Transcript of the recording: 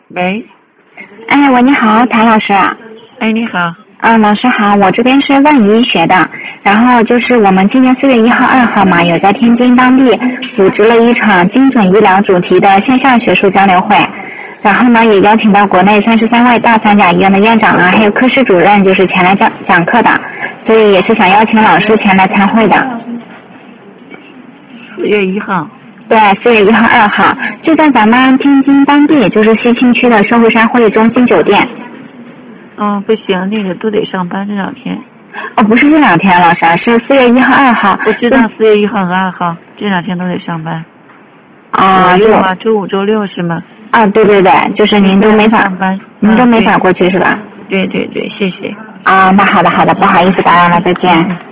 喂， 喂，你好，谭老师。 哎，你好。 老师好，我这边是万医学的，然后就是我们今年4月1号、2号嘛，有在天津当地组织了一场精准医疗主题的线下学术交流会，然后呢，也邀请到国内33位大三甲医院的院长啊，还有科室主任，就是前来讲课的，所以也是想邀请老师前来参会的。 4月1号。 对，4月1号、2号，就在咱们天津当地，就是西青区的社会山会议中心酒店。 不行，那个都得上班这2天。 不是这2天，老师，是4月1号、2号。 我知道4月1号和2号这2天都得上班。周5、周6是吗？ 对对对，就是您都没法上班， 您都没法过去是吧？ 对对对，谢谢。 那好的，不好意思打扰了，再见。